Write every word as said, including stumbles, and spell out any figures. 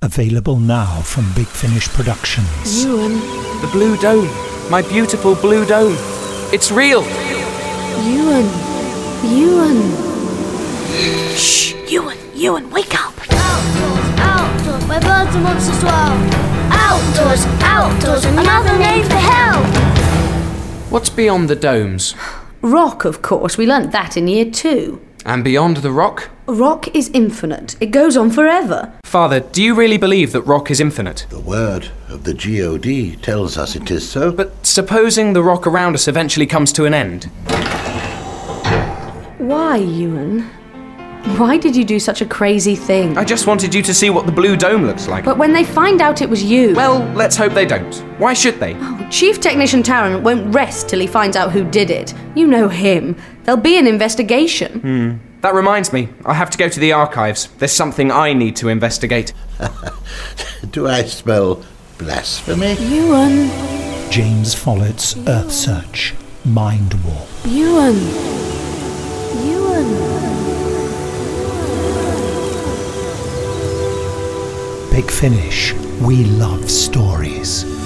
Available now from Big Finish Productions. Ewan. The blue dome. My beautiful blue dome. It's real. Ewan. Ewan. Shh! Ewan, Ewan, wake up! Outdoors, outdoors, where birds and monsters dwell. Outdoors, outdoors, another name for hell. What's beyond the domes? Rock, of course. We learnt that in year two. And beyond the rock? Rock is infinite. It goes on forever. Father, do you really believe that rock is infinite? The word of the G O D tells us it is so. But supposing the rock around us eventually comes to an end? Why, Ewan? Why did you do such a crazy thing? I just wanted you to see what the blue dome looks like. But when they find out it was you... Well, let's hope they don't. Why should they? Oh, Chief Technician Taran won't rest till he finds out who did it. You know him. There'll be an investigation. Hmm. That reminds me, I have to go to the archives. There's something I need to investigate. Do I smell blasphemy? Ewan. James Follett's Earth Search. Mind Warp. Ewan. Ewan. Big Finish. We love stories.